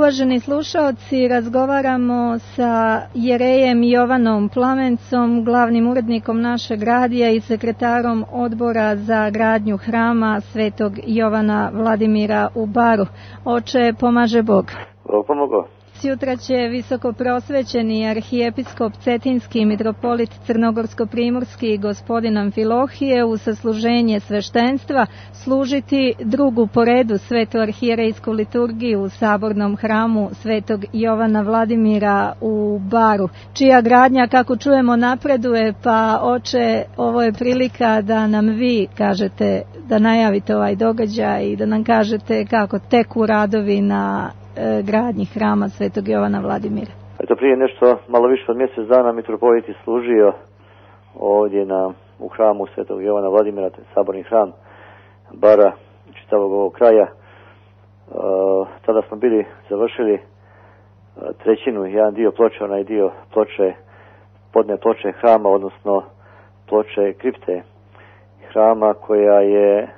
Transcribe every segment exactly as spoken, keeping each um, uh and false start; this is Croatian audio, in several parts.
Uvaženi slušaoci, razgovaramo sa jerejem Jovanom Plamencom, glavnim urednikom našeg radija i sekretarom odbora za gradnju hrama Svetog Jovana Vladimira u Baru. Oče, pomaže Bog. Bog pomogao. Sutra će visokoprosvećeni arhijepiskop Cetinski mitropolit Crnogorsko-primorski gospodin Amfilohije u sasluženje sveštenstva služiti drugu po redu svetu arhijerejsku liturgiju u sabornom hramu Svetog Jovana Vladimira u Baru, čija gradnja, kako čujemo, napreduje, pa oče, ovo je prilika da nam vi kažete, da najavite ovaj događaj i da nam kažete kako teku radovi na gradnji hrama Svetog Jovana Vladimira. Eto, prije nešto malo više od mjesec dana mitropolit je služio ovdje na, u hramu Svetog Jovana Vladimira, to je saborni hram Bara, čitavog ovog kraja. E, tada smo bili završili trećinu, jedan dio ploče, onaj dio ploče, podne ploče hrama, odnosno ploče kripte hrama koja je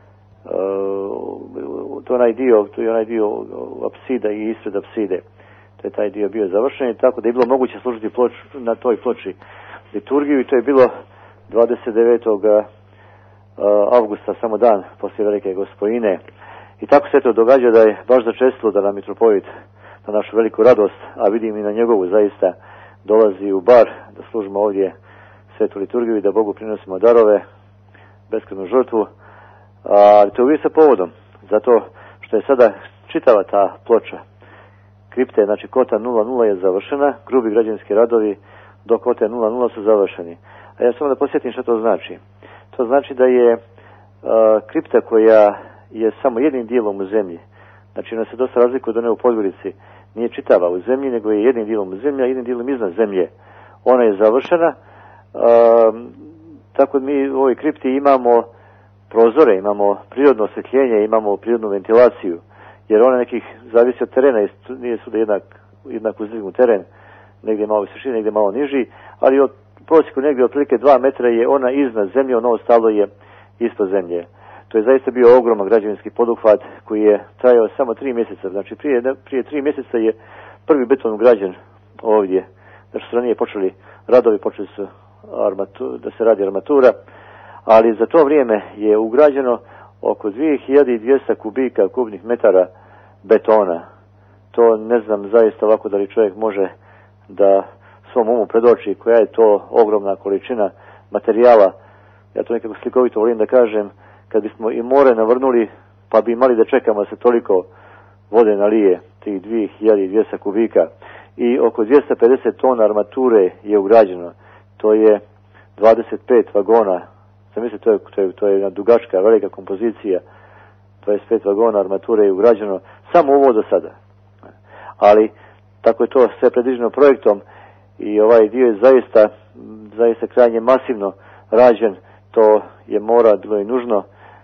Uh, to onaj dio, to je onaj dio apsida i ispred apside. To je taj dio bio završen, tako da je bilo moguće služiti ploč, na toj ploči liturgiju i to je bilo dvadeset devetog avgusta, samo dan poslije Velike Gospojine. I tako se to događa da je baš začestilo da nam mitropolit na našu veliku radost, a vidim i na njegovu zaista, dolazi u Bar da služimo ovdje svetu liturgiju i da Bogu prinosimo darove, beskrajnu žrtvu. A to je sa povodom, zato što je sada čitava ta ploča kripte, znači kota nula nula je završena, grubi građevinski radovi do kote nula nula su završeni. A ja samo da posjetim što to znači. To znači da je a, kripta koja je samo jednim dijelom u zemlji, znači ona se dosta razlikuje od one u Podgorici, nije čitava u zemlji, nego je jednim dijelom u zemlji, a jednim dijelom iznad zemlje. Ona je završena, a, tako da mi u ovoj kripti imamo prozore, imamo prirodno osvjetljenje, imamo prirodnu ventilaciju, jer ona nekih zavisi od terena, nije svuda jednak, jednak uzdignut teren, negdje malo viši, negdje malo niži, ali od prosjeku negdje otprilike dva metra je ona iznad zemlje, ono ostalo je ispod zemlje. To je zaista bio ogroman građevinski poduhvat koji je trajao samo tri mjeseca, znači prije, prije tri mjeseca je prvi beton ugrađen ovdje, znači su ranije počeli radovi, počeli su armatu, da se radi armatura, ali za to vrijeme je ugrađeno oko dvije hiljade dvjesto kubika kubnih metara betona. To ne znam zaista ovako da li čovjek može da svom umu predoči koja je to ogromna količina materijala. Ja to nekako slikovito volim da kažem, kad bismo i more navrnuli pa bi imali da čekamo da se toliko vode nalije, tih dvije hiljade dvjesto kubika. I oko dvjesto pedeset tona armature je ugrađeno. To je dvadeset pet vagona. Mislim, to je, to je, to je jedna dugačka, velika kompozicija, dvadeset pet vagona armature je ugrađeno, samo ovo do sada. Ali, tako je to sve predviđeno projektom i ovaj dio je zaista, zaista krajnje masivno rađen, to je mora, bilo i nužno,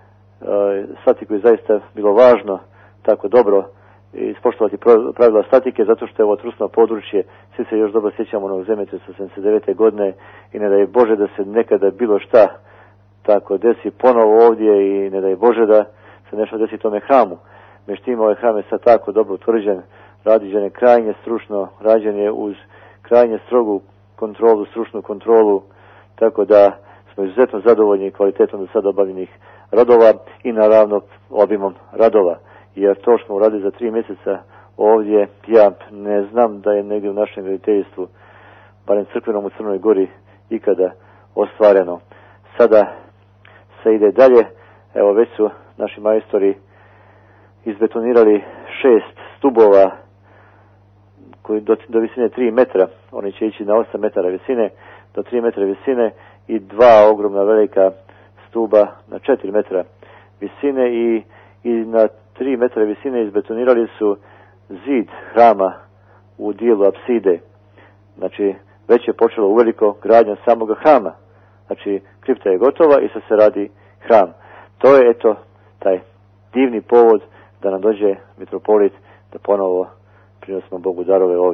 e, statiku je zaista bilo važno, tako dobro, ispoštovati pravila statike, zato što je ovo trusno područje, svi se još dobro sjećamo onog zemljotresa osamdeset devete godine i ne da je Bože da se nekada bilo šta tako desi ponovo ovdje i ne daj Bože da se nešto desi tome hramu. Međutim, ovaj hram je sad tako dobro utvrđen, rađen je krajnje stručno, rađen je uz krajnje strogu kontrolu, stručnu kontrolu, tako da smo izuzetno zadovoljni kvalitetom do sad obavljenih radova i naravno obimom radova. Jer to što smo uradili za tri mjeseca ovdje, ja ne znam da je negdje u našem graditeljstvu, barem crkvenom u Crnoj Gori, ikada ostvareno. Sada se ide dalje, evo već su naši majstori izbetonirali šest stubova koji do, do visine tri metra, oni će ići na osam metara visine, do tri metra visine i dva ogromna velika stuba na četiri metra visine i, i na tri metra visine izbetonirali su zid hrama u dijelu apside. Znači, već je počelo uveliko gradnja samoga hrama. Znači, kripta je gotova i sad se radi hram. To je, eto, taj divni povod da nam dođe mitropolit da ponovo prinosimo Bogu darove ovdje.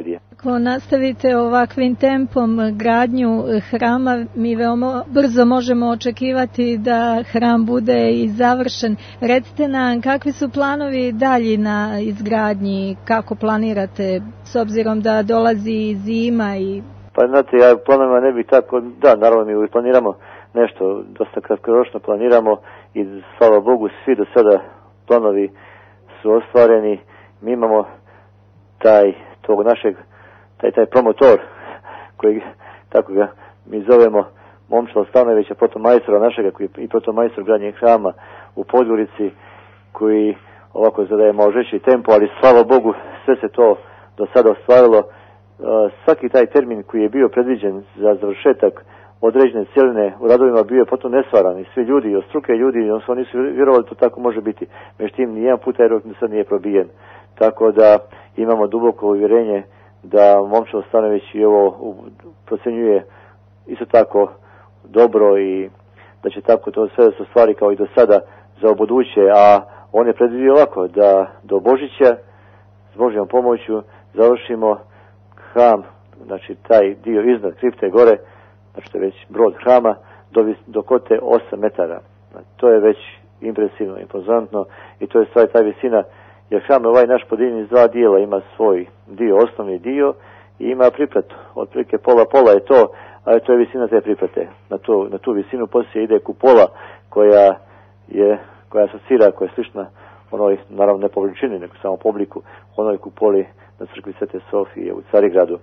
Ako nastavite ovakvim tempom gradnju hrama, mi veoma brzo možemo očekivati da hram bude i završen. Recite nam, kakvi su planovi dalji na izgradnji, kako planirate, s obzirom da dolazi zima i... Pa znate, ja planovima ne bih tako, da, naravno mi planiramo nešto, dosta kratkoročno planiramo i slava Bogu svi do sada planovi su ostvareni. Mi imamo taj, tog našeg, taj, taj promotor, koji, tako ga mi zovemo, Momčila Stanojevića, protomajstora našega, koji je i protomajstor gradnje hrama u Podgorici, koji ovako zadaje malo žeći tempo, ali slava Bogu sve se to do sada ostvarilo. Svaki taj termin koji je bio predviđen za završetak određene cjeline u radovima bio je potom nesvaran i svi ljudi, od struke ljudi, oni su vjerovali da to tako može biti. Međutim, nijedan puta je rok sad nije probijen. Tako da imamo duboko uvjerenje da Momčilo Stanojević i ovo procjenjuje isto tako dobro i da će tako to sve da se ostvari kao i do sada za buduće, a on je predvidio ovako da do Božića s Božjom pomoću završimo hram, znači taj dio iznad kripte gore, znači to je već brod hrama, do, do kote osam metara. Znači, to je već impresivno, impozantno i to je stvar ta visina, jer hram ovaj naš podijeljen iz dva dijela, ima svoj dio, osnovni dio i ima pripratu. Otprilike pola pola je to, ali to je visina te priprate. Na tu, na tu visinu poslije ide kupola koja je, koja asocira, koja je slična onoj, naravno ne po veličini, nego samo po obliku, onoj kupoli na crkvi Svete Sofije u Carigradu.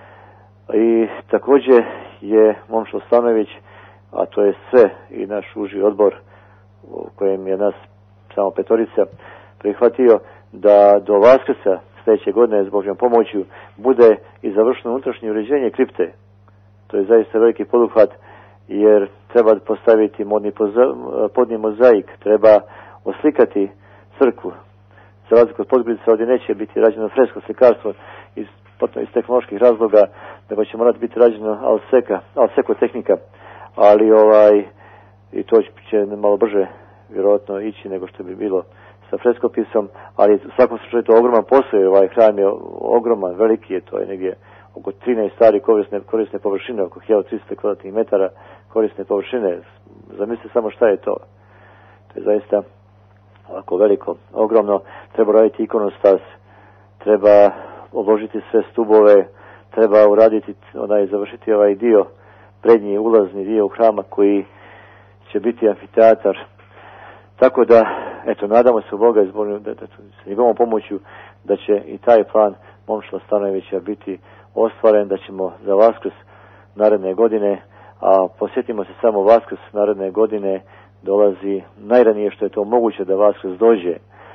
I također je Momčilo Stanojević, a to je sve i naš uži odbor u kojem je nas samo petorica prihvatio, da do Vaskrsa sljedeće godine s Božjom pomoću bude i završeno unutrašnje uređenje kripte. To je zaista veliki poduhvat, jer treba postaviti modni podni mozaik, treba oslikati crkvu. Za razliku od Podgorice, ovdje neće biti rađeno fresko slikarstvo iz, potom iz tehnoloških razloga, nego će morati biti rađeno alseka, alseko tehnika, ali ovaj, i to će malo brže vjerojatno ići nego što bi bilo sa freskopisom, ali u svakom slučaju to ogroman posao, ovaj hram je ogroman, veliki je, to je negdje oko trinaest stari korisne, korisne površine, oko hiljadu tristo kvadratnih metara korisne površine. Zamislite samo šta je to. To je zaista ovako veliko, ogromno. Treba raditi ikonostas, treba obložiti sve stubove, treba uraditi, onaj, završiti ovaj dio, prednji ulazni dio u hrama koji će biti amfiteatar. Tako da, eto, nadamo se u Boga izborimo, da, da, sa njegovom pomoću da će i taj plan Momčila Stanojevića biti ostvaren, da ćemo za Vaskrs naredne godine, a posjetimo se samo Vaskrs naredne godine, dolazi najranije što je to moguće da Vaskrs dođe.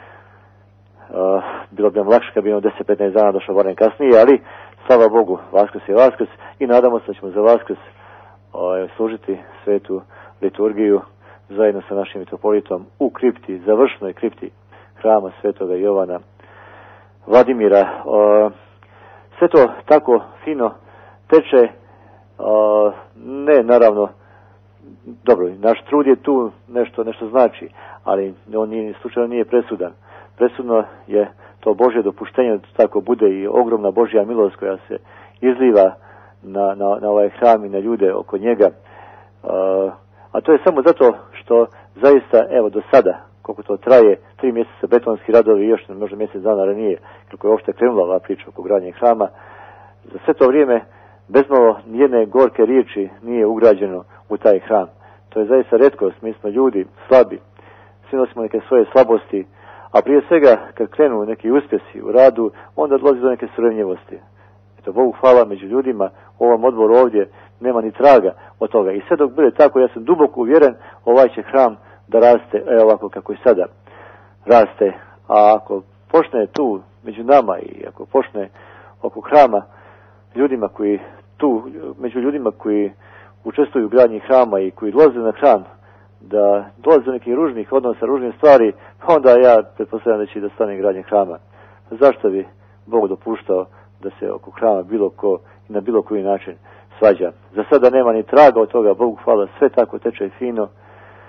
Uh, bilo bi nam lakše kad bi nam deset do petnaest dana došlo barem kasnije, ali slava Bogu, Vaskrs je Vaskrs i nadamo se da ćemo za Vaskrs uh, služiti svetu liturgiju zajedno sa našim mitropolitom u kripti, završnoj kripti hrama Svetoga Jovana Vladimira. Uh, sve to tako fino teče, uh, ne naravno, dobro, naš trud je tu nešto, nešto znači, ali on nije, slučajno nije presudan. Presudno je to Božje dopuštenje da tako bude i ogromna Božja milost koja se izliva na, na, na ovaj hram i na ljude oko njega. Uh, a to je samo zato što zaista, evo do sada, koliko to traje, tri mjeseca betonski radovi i još možda mjesec dana ranije, kako je uopšte krenula ova priča oko gradnje hrama, za sve to vrijeme bezmalo nijedne gorke riječi nije ugrađeno u taj hram. To je zaista retkost, mi smo ljudi slabi, svi nosimo neke svoje slabosti, a prije svega kad krenu neki uspjesi u radu, onda dolazi do neke surevnjivosti. Eto, Bogu hvala, među ljudima u ovom odboru ovdje nema ni traga od toga. I sve dok bude tako, ja sam duboko uvjeren, ovaj će hram da raste, evo ovako kako i sada raste. A ako počne tu među nama i ako počne oko hrama ljudima koji tu, među ljudima koji učestvuju u gradnji hrama i koji dolaze na hram, da dolaze do nekih ružnih odnosa, ružnih stvari, pa onda ja pretpostavljam da će da stane gradnje hrama. Zašto bi Bog dopuštao da se oko hrama bilo ko i na bilo koji način svađa? Za sada nema ni traga od toga, Bogu hvala, sve tako teče fino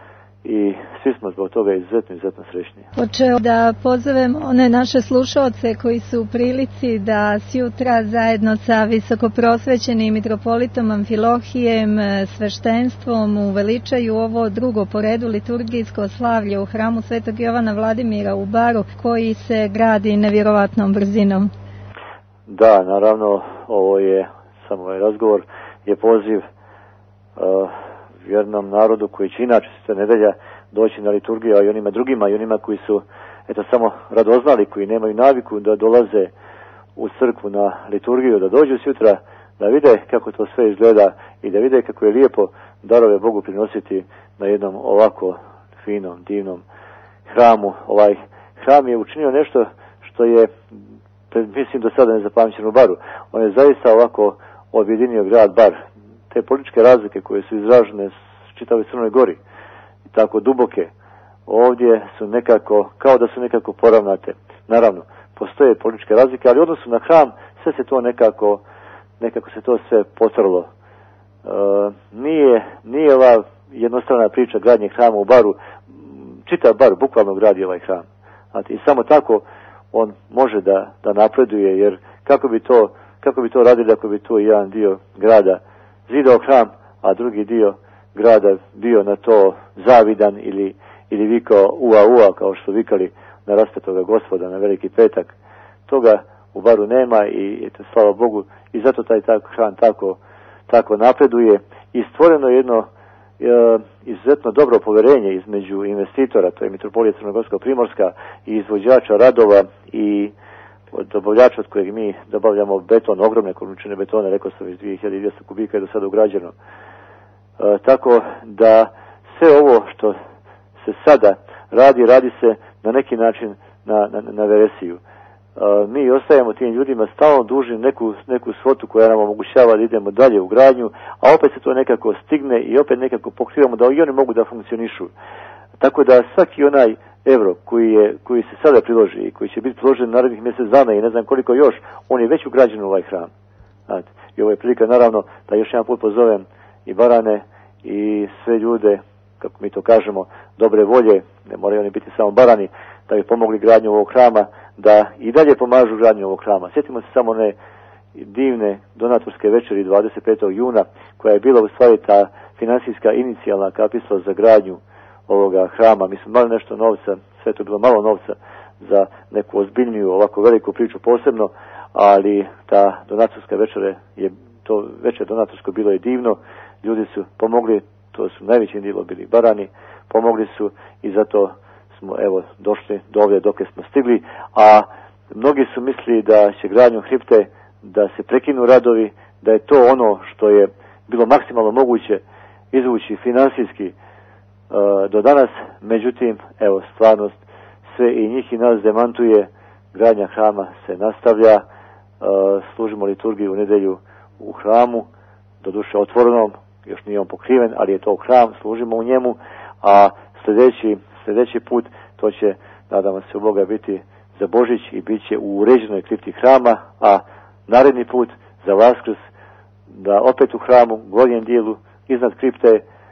i svi smo zbog toga izuzetno, izuzetno srećni. Hoće da pozovem one naše slušaoce koji su u prilici da sjutra zajedno sa visokoprosvećenim mitropolitom Amfilohijem, sveštenstvom uveličaju ovo drugo po redu liturgijsko slavlje u hramu Svetog Jovana Vladimira u Baru, koji se gradi nevjerovatnom brzinom. Da, naravno, ovo je samo ovaj razgovor, je poziv uh, vjernom narodu koji će inače sve nedelja doći na liturgiju, a i onima drugima, i onima koji su eto samo radoznali, koji nemaju naviku da dolaze u crkvu na liturgiju, da dođu sutra, da vide kako to sve izgleda i da vide kako je lijepo darove Bogu prinositi na jednom ovako finom, divnom hramu. Ovaj hram je učinio nešto što je, mislim, do sada nezapamćeno u Baru. On je zaista ovako objedinio grad Bar. Te političke razlike koje su izražene čitavoj Crnoj Gori, tako duboke, ovdje su nekako, kao da su nekako poravnate. Naravno, postoje političke razlike, ali u odnosu na hram sve se to nekako, nekako se to sve potrlo. E, nije, nije ova jednostavna priča gradnje hrama u Baru, čitav Bar bukvalno gradi ovaj hram. Znate, i samo tako on može da, da napreduje, jer kako bi to, kako bi to radili ako bi to jedan dio grada zidao hram, a drugi dio grada bio na to zavidan ili, ili vikao ua ua, kao što vikali na raspetoga Gospoda na Veliki petak. Toga u Baru nema i eto, slava Bogu, i zato taj tako hram tako, tako napreduje i stvoreno je jedno e, izuzetno dobro poverenje između investitora, to je Mitropolija Crnogorsko-Primorska, i izvođača radova i dobavljača od kojeg mi dobavljamo beton, ogromne količine betona, rekao sam, iz dvije hiljade dvjesto kubika je do sada ugrađeno. E, tako da sve ovo što se sada radi, radi se na neki način na, na, na veresiju. E, mi ostajemo tim ljudima stalno dužni neku, neku svotu koja nam omogućava da idemo dalje u gradnju, a opet se to nekako stigne i opet nekako pokrivamo da i oni mogu da funkcionišu. Tako da svaki onaj evro koji, je, koji se sada priloži i koji će biti priložen narednih mjesec dana i ne znam koliko još, on je već ugrađen u ovaj hram. Znate, i ovo je prilika naravno da još jedan put pozovem i Barane i sve ljude, kako mi to kažemo, dobre volje, ne moraju oni biti samo Barani, da bi pomogli gradnju ovog hrama, da i dalje pomažu gradnju ovog hrama. Sjetimo se samo one divne donatorske večeri dvadeset petog juna, koja je bila u stvari ta financijska inicijalna kapisla za gradnju ovoga hrama. Mi smo imali nešto novca, sve to bilo malo novca za neku ozbiljniju, ovako veliku priču posebno, ali ta donatorska večera je, to večer donatorsko bilo je divno, ljudi su pomogli, to su najvećim dijelom bili Barani, pomogli su i zato smo evo došli do ovdje dok smo stigli, a mnogi su mislili da će gradnjom hripte da se prekinu radovi, da je to ono što je bilo maksimalno moguće izvući finansijski uh, do danas, međutim, evo, stvarnost sve i njih i nas demantuje, gradnja hrama se nastavlja, uh, služimo liturgiju u nedjelju u hramu, doduše otvorenom, još nije on pokriven, ali je to hram, služimo u njemu, a sljedeći, sljedeći put to će, nadamo se u Boga, biti za Božić i bit će u uređenoj kripti hrama, a naredni put za Vaskrs da opet u hramu, gornjem dijelu, iznad kripte,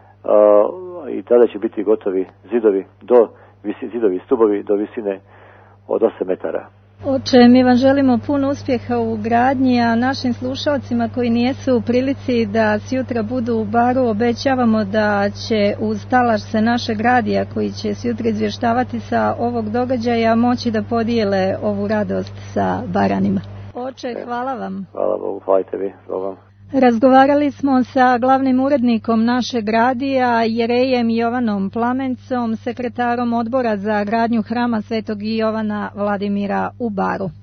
uh, i tada će biti gotovi zidovi, do, visi, zidovi stubovi do visine od osam metara. Oče, mi vam želimo puno uspjeha u gradnji, a našim slušalcima koji nijesu u prilici da sjutra budu u Baru, obećavamo da će uz talaš se našeg radija koji će sjutra izvještavati sa ovog događaja moći da podijele ovu radost sa Baranima. Oče, hvala vam. Hvala Bogu, hvalite vi, Bogom. Razgovarali smo sa glavnim urednikom našeg radija, jerejem Jovanom Plamencom, sekretarom odbora za gradnju hrama Svetog Jovana Vladimira u Baru.